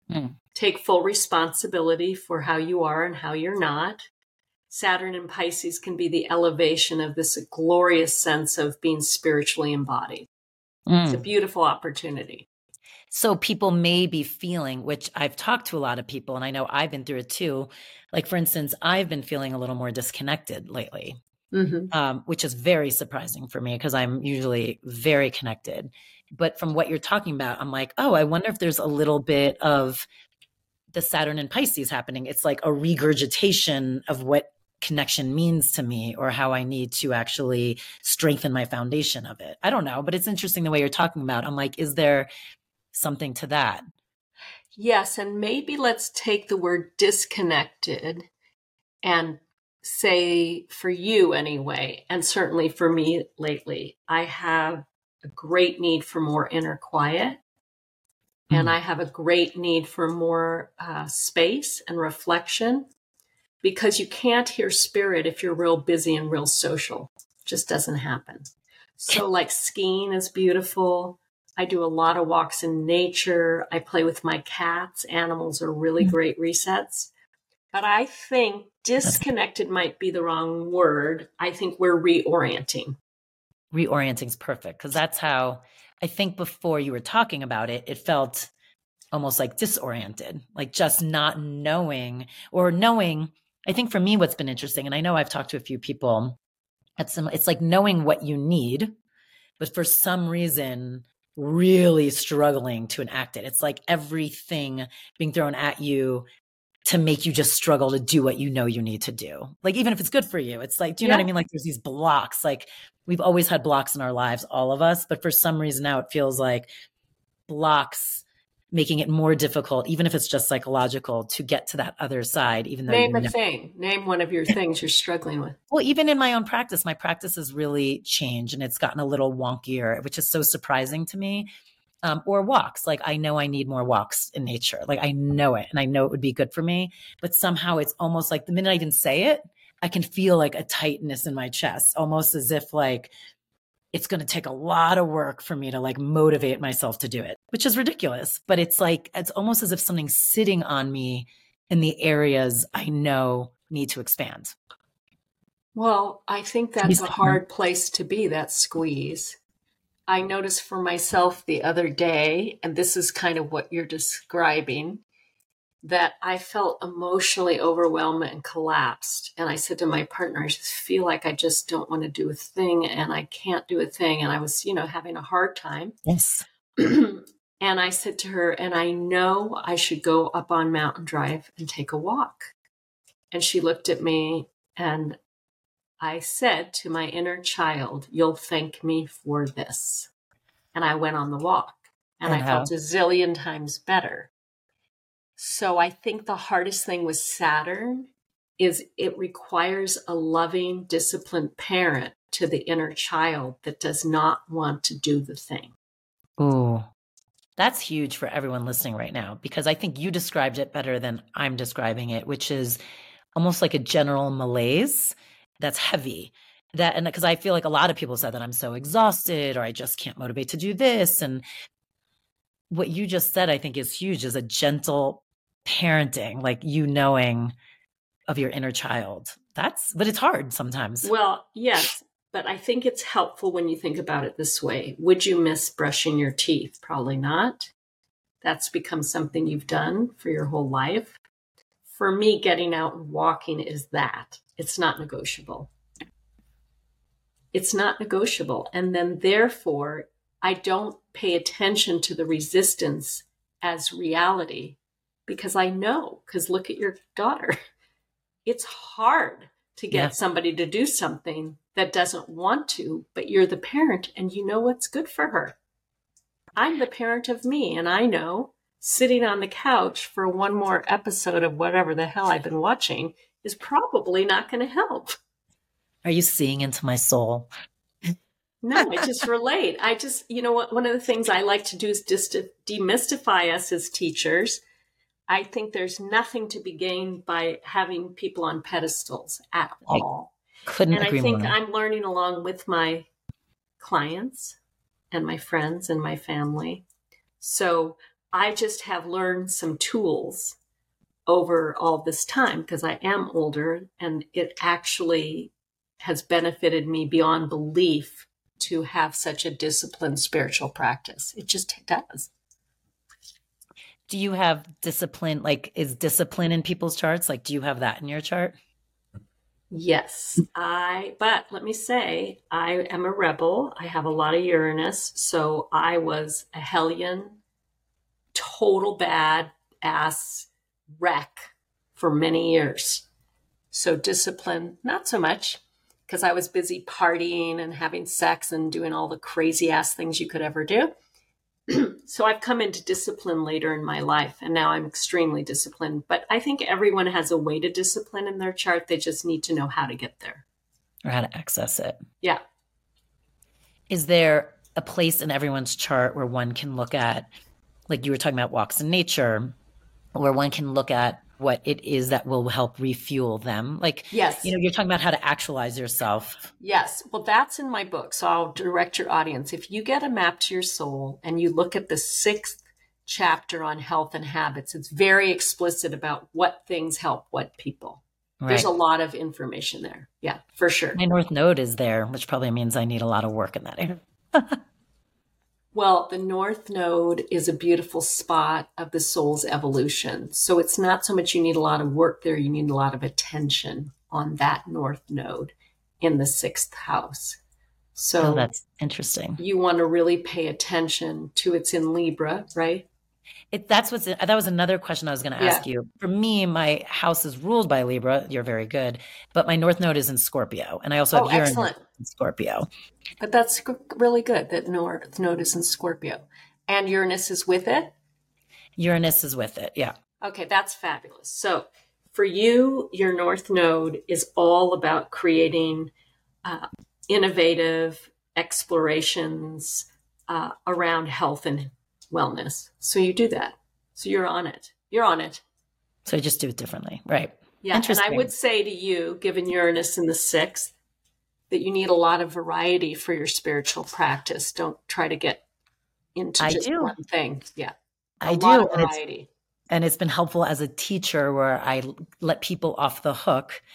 take full responsibility for how you are and how you're not. Saturn and Pisces can be the elevation of this glorious sense of being spiritually embodied. It's a beautiful opportunity. So people may be feeling, which I've talked to a lot of people, and I know I've been through it too. Like, for instance, I've been feeling a little more disconnected lately, which is very surprising for me because I'm usually very connected. But from what you're talking about, I'm like, oh, I wonder if there's a little bit of the Saturn and Pisces happening. It's like a regurgitation of what connection means to me or how I need to actually strengthen my foundation of it. I don't know, but it's interesting the way you're talking about. I'm like, is there something to that? Yes. And maybe let's take the word disconnected and say, for you anyway, and certainly for me lately, I have a great need for more inner quiet. And I have a great need for more space and reflection, because you can't hear spirit if you're real busy and real social. It just doesn't happen. So like skiing is beautiful. I do a lot of walks in nature. I play with my cats. Animals are really great resets. But I think disconnected might be the wrong word. I think we're reorienting. Reorienting is perfect, because that's how I think before you were talking about it, it felt almost like disoriented, like just not knowing or knowing. I think for me, what's been interesting, and I know I've talked to a few people, it's like knowing what you need, but for some reason, really struggling to enact it. It's like everything being thrown at you to make you just struggle to do what you know you need to do. Like, even if it's good for you, it's like, do you know what I mean? Like there's these blocks, like we've always had blocks in our lives, all of us, but for some reason now it feels like blocks making it more difficult, even if it's just psychological, to get to that other side, even though Name a thing. Name one of your things you're struggling with. Well, even in my own practice, my practice has really changed and it's gotten a little wonkier, which is so surprising to me. Or walks. Like I know I need more walks in nature. Like I know it and I know it would be good for me, but somehow it's almost like the minute I even say it, I can feel like a tightness in my chest, almost as if like it's going to take a lot of work for me to like motivate myself to do it, which is ridiculous. But it's like, it's almost as if something's sitting on me in the areas I know need to expand. Well, I think that's a hard place to be, that squeeze. I noticed for myself the other day, and this is kind of what you're describing, that I felt emotionally overwhelmed and collapsed. And I said to my partner, I just feel like I just don't want to do a thing and I can't do a thing. And I was, having a hard time. Yes. And I said to her, and I know I should go up on Mountain Drive and take a walk. And she looked at me and I said to my inner child, you'll thank me for this. And I went on the walk and I felt a zillion times better. So I think the hardest thing with Saturn is it requires a loving, disciplined parent to the inner child that does not want to do the thing. Ooh, that's huge for everyone listening right now, because I think you described it better than I'm describing it, which is almost like a general malaise that's heavy. And because I feel like a lot of people said that I'm so exhausted or I just can't motivate to do this. And what you just said, I think is huge, is a gentle parenting, like knowing of your inner child. But it's hard sometimes. Well, yes, but I think it's helpful when you think about it this way. Would you miss brushing your teeth? Probably not. That's become something you've done for your whole life. For me, getting out and walking is that. It's not negotiable. It's not negotiable. And then therefore, I don't pay attention to the resistance as reality because I know, because look at your daughter. It's hard to get somebody to do something that doesn't want to, but you're the parent and you know what's good for her. I'm the parent of me, and I know sitting on the couch for one more episode of whatever the hell I've been watching is probably not going to help. Are you seeing into my soul? No, I just relate. One of the things I like to do is just to demystify us as teachers. I think there's nothing to be gained by having people on pedestals at all. Couldn't and agree I think more. I'm learning along with my clients and my friends and my family. So I just have learned some tools over all this time because I am older, and it actually has benefited me beyond belief to have such a disciplined spiritual practice. It just does. Do you have discipline? Like, is discipline in people's charts? Like, do you have that in your chart? Yes, but let me say, I am a rebel. I have a lot of Uranus. So I was a hellion, total bad ass wreck for many years. So discipline, not so much, because I was busy partying and having sex and doing all the crazy ass things you could ever do. So I've come into discipline later in my life, and now I'm extremely disciplined. But I think everyone has a way to discipline in their chart. They just need to know how to get there. Or how to access it. Yeah. Is there a place in everyone's chart where one can look at, like you were talking about walks in nature, where one can look at what it is that will help refuel them? Like, yes, you're talking about how to actualize yourself. Yes. Well, that's in my book. So I'll direct your audience. If you get a map to your soul and you look at the 6th chapter on health and habits, it's very explicit about what things help what people. Right. There's a lot of information there. Yeah, for sure. My North Node is there, which probably means I need a lot of work in that area. Well, the North Node is a beautiful spot of the soul's evolution. So it's not so much you need a lot of work there, you need a lot of attention on that North Node in the 6th house. So that's interesting. You want to really pay attention to it's in Libra, right? That was another question I was going to ask you. For me, my house is ruled by Libra. You're very good. But my North Node is in Scorpio. And I also have Uranus in Scorpio. But that's really good that North Node is in Scorpio. And Uranus is with it? Uranus is with it, yeah. Okay, that's fabulous. So for you, your North Node is all about creating innovative explorations around health and wellness. So you do that. So you're on it. So I just do it differently. Right. Yeah. And I would say to you, given Uranus in the 6th, that you need a lot of variety for your spiritual practice. Don't try to get into just one thing. Yeah. I do. A lot of variety. And it's been helpful as a teacher where I let people off the hook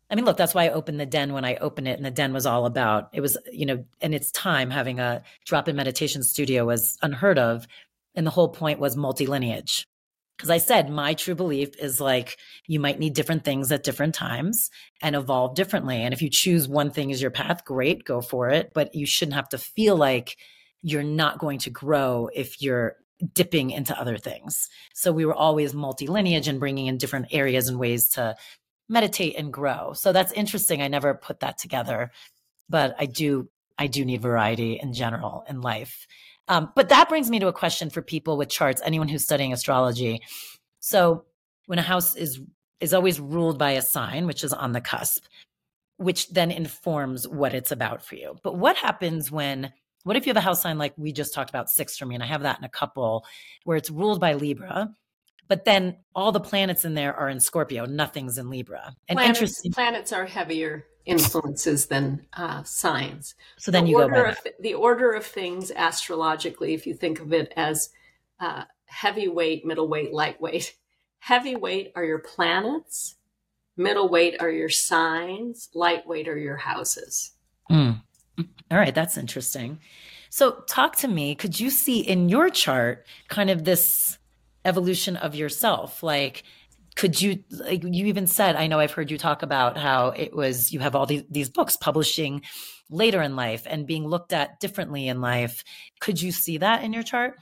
I mean, look, that's why I opened the Den when I opened it. And the Den was all about, it was, in its time, having a drop-in meditation studio was unheard of. And the whole point was multi-lineage. Because I said, my true belief is like, you might need different things at different times and evolve differently. And if you choose one thing as your path, great, go for it. But you shouldn't have to feel like you're not going to grow if you're dipping into other things. So we were always multi-lineage and bringing in different areas and ways to meditate and grow. So that's interesting. I never put that together, but I do need variety in general in life. But that brings me to a question for people with charts, anyone who's studying astrology. So when a house is always ruled by a sign, which is on the cusp, which then informs what it's about for you. But what happens what if you have a house sign like we just talked about, 6 for me, and I have that in a couple where it's ruled by Libra, but then all the planets in there are in Scorpio, nothing's in Libra. And planets are heavier influences than signs. So then you go by that. The order of things astrologically, if you think of it as heavyweight, middleweight, lightweight. Heavyweight are your planets, middleweight are your signs, lightweight are your houses. All right, that's interesting. So talk to me, could you see in your chart kind of this evolution of yourself? Like, could you, like you even said, I know I've heard you talk about how it was, you have all these books publishing later in life and being looked at differently in life. Could you see that in your chart?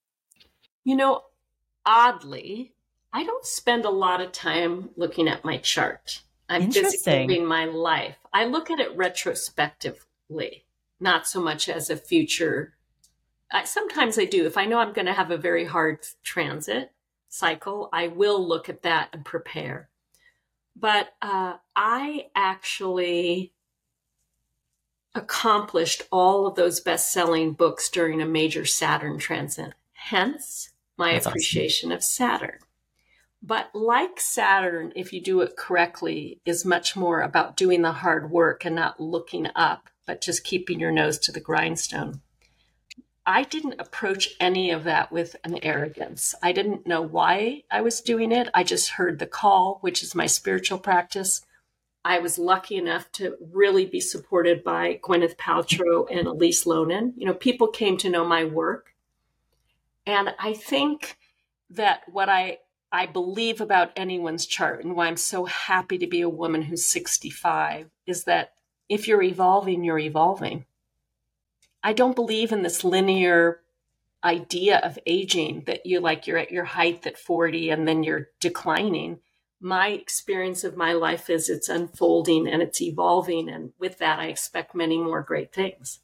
Oddly, I don't spend a lot of time looking at my chart. I'm busy living my life. I look at it retrospectively, not so much as a future. Sometimes I do. If I know I'm going to have a very hard transit cycle, I will look at that and prepare. But I actually accomplished all of those best-selling books during a major Saturn transit. Hence, my appreciation of Saturn. But like Saturn, if you do it correctly, is much more about doing the hard work and not looking up, but just keeping your nose to the grindstone. I didn't approach any of that with an arrogance. I didn't know why I was doing it. I just heard the call, which is my spiritual practice. I was lucky enough to really be supported by Gwyneth Paltrow and Elise Loehnen. People came to know my work. And I think that what I believe about anyone's chart and why I'm so happy to be a woman who's 65 is that if you're evolving, you're evolving. I don't believe in this linear idea of aging that you're at your height at 40 and then you're declining. My experience of my life is it's unfolding and it's evolving. And with that, I expect many more great things.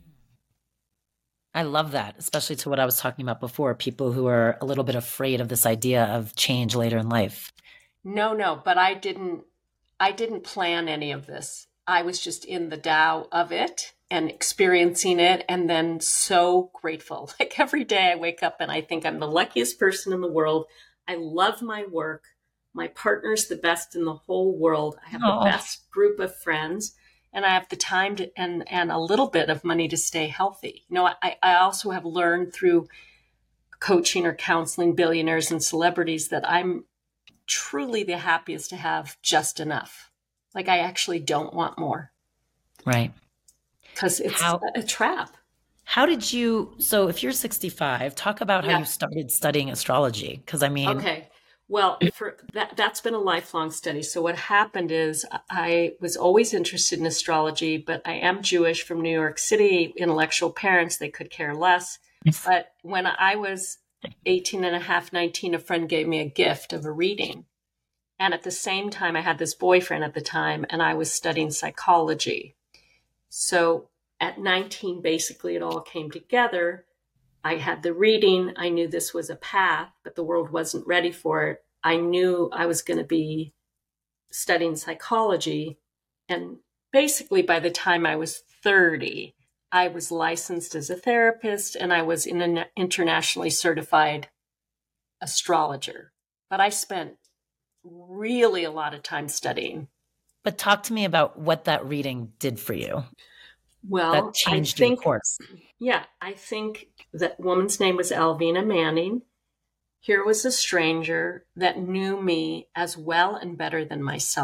I love that, especially to what I was talking about before, people who are a little bit afraid of this idea of change later in life. No, but I didn't plan any of this. I was just in the Tao of it and experiencing it, and then so grateful. Like every day I wake up and I think I'm the luckiest person in the world. I love my work. My partner's the best in the whole world. I have the best group of friends, and I have the time to, and a little bit of money to stay healthy. I also have learned through coaching or counseling billionaires and celebrities that I'm truly the happiest to have just enough. Like I actually don't want more. Right. Because it's a trap. How did you, so if you're 65, talk about how you started studying astrology. Because Okay. Well, for that's been a lifelong study. So what happened is I was always interested in astrology, but I am Jewish from New York City, intellectual parents, they could care less. But when I was 18 and a half, 19, a friend gave me a gift of a reading. And at the same time, I had this boyfriend at the time, and I was studying psychology. So at 19, basically, it all came together. I had the reading. I knew this was a path, but the world wasn't ready for it. I knew I was going to be studying psychology. And basically, by the time I was 30, I was licensed as a therapist and I was an internationally certified astrologer. But I spent really a lot of time studying. But talk to me about what that reading did for you. Well, that changed your course. Yeah, I think that woman's name was Alvina Manning. Here was a stranger that knew me as well and better than myself.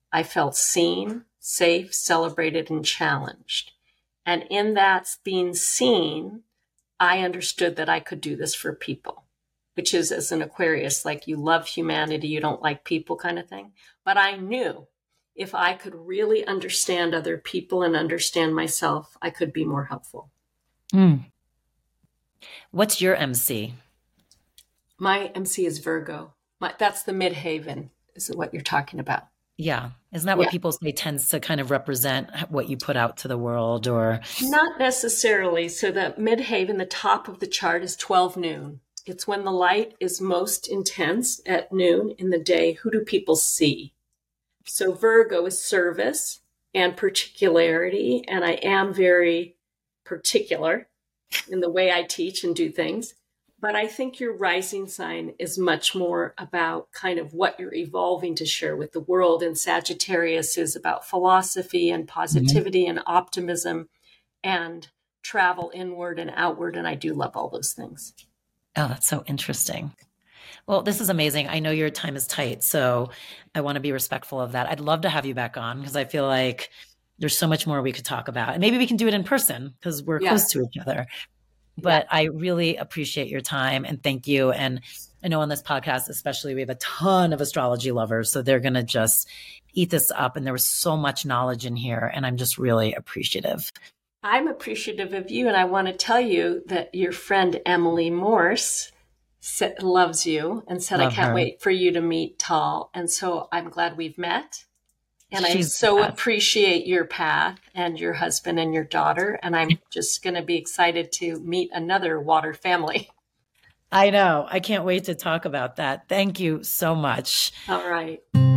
I felt seen, safe, celebrated, and challenged. And in that being seen, I understood that I could do this for people, which is, as an Aquarius, like you love humanity, you don't like people kind of thing. But I knew if I could really understand other people and understand myself, I could be more helpful. What's your MC? My MC is Virgo. That's the midhaven, is what you're talking about. Yeah. Isn't that what people say tends to kind of represent what you put out to the world, or? Not necessarily. So the midhaven, the top of the chart is 12 noon. It's when the light is most intense at noon in the day. Who do people see? So Virgo is service and particularity. And I am very particular in the way I teach and do things. But I think your rising sign is much more about kind of what you're evolving to share with the world. And Sagittarius is about philosophy and positivity and optimism and travel inward and outward. And I do love all those things. Oh, that's so interesting. Well, this is amazing. I know your time is tight, so I want to be respectful of that. I'd love to have you back on because I feel like there's so much more we could talk about. And maybe we can do it in person because we're close to each other. But I really appreciate your time and thank you. And I know on this podcast, especially, we have a ton of astrology lovers. So they're going to just eat this up. And there was so much knowledge in here. And I'm just really appreciative. I'm appreciative of you. And I want to tell you that your friend Emily Morse loves you and said, I can't wait for you to meet Tal. And so I'm glad we've met. And I so appreciate your path and your husband and your daughter. And I'm just going to be excited to meet another water family. I know. I can't wait to talk about that. Thank you so much. All right.